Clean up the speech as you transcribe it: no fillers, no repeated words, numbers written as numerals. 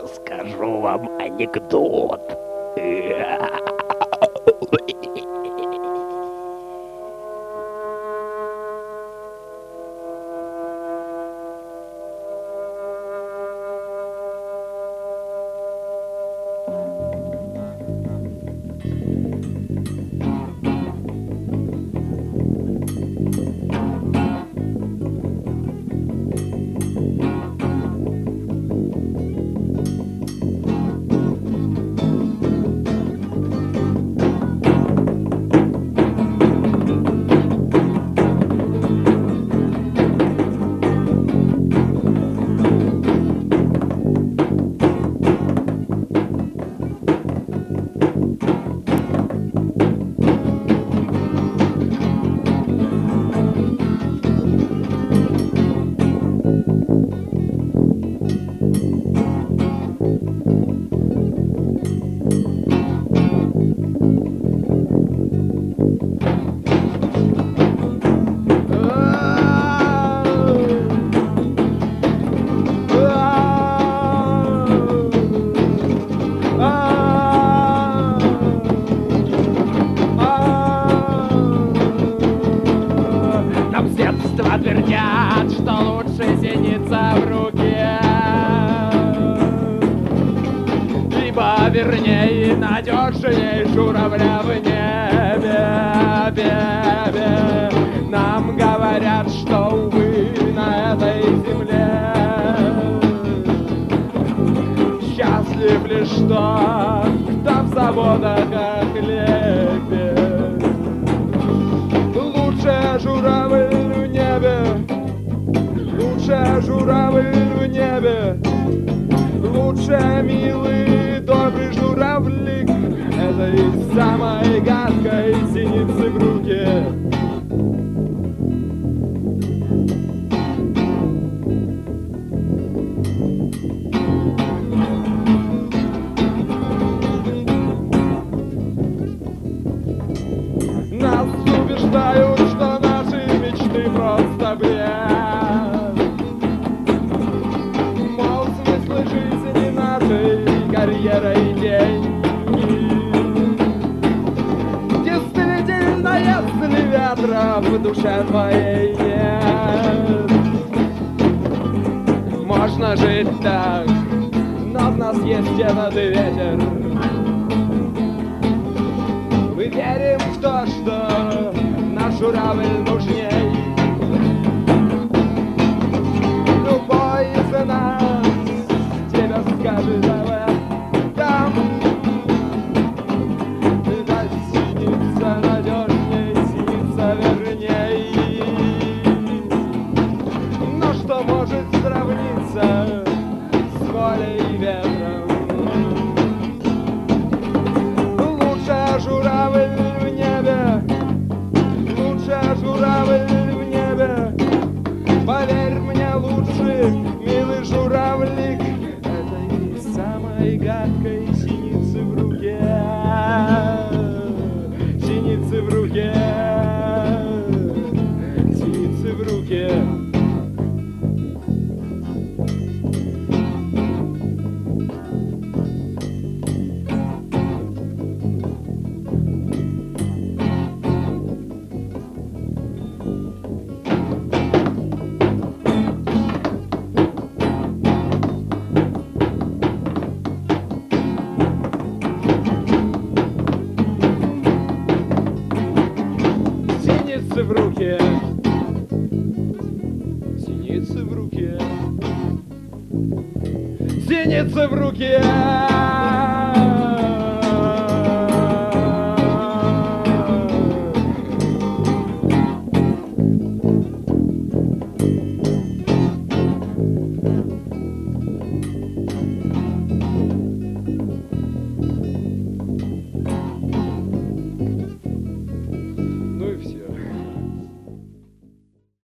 расскажу вам анекдот. Нам с детства твердят, что лучше синица в руке, либо, вернее, надежней журавля в небе. Нам говорят, что, увы, на этой земле счастлив лишь тот, кто в заботах о хлебе. Лучше журавль в небе, лучше журавль в небе, лучше милый добрый журавлик этой самой гадкой синицы в руке. Нас убеждают, что наши мечты просто бред. Мол, смысл жизни нашей карьера и деньги. Действительно, если ветра в душе твоей нет, можно жить так, но в нас есть этот ветер. Мы верим в то, что наш журавль нужней. Любой из нас тебе скажет об этом. Да, синица надежней, синица верней. Но что может сравниться с волей и ветром? Журавль в небе, лучше журавль в небе. Поверь мне, лучше, милый журавлик этой самой гадкой синицы в руке. Синицы в руке, синицы в руке. Синицы в руке, синицы в руке, синицы в руке.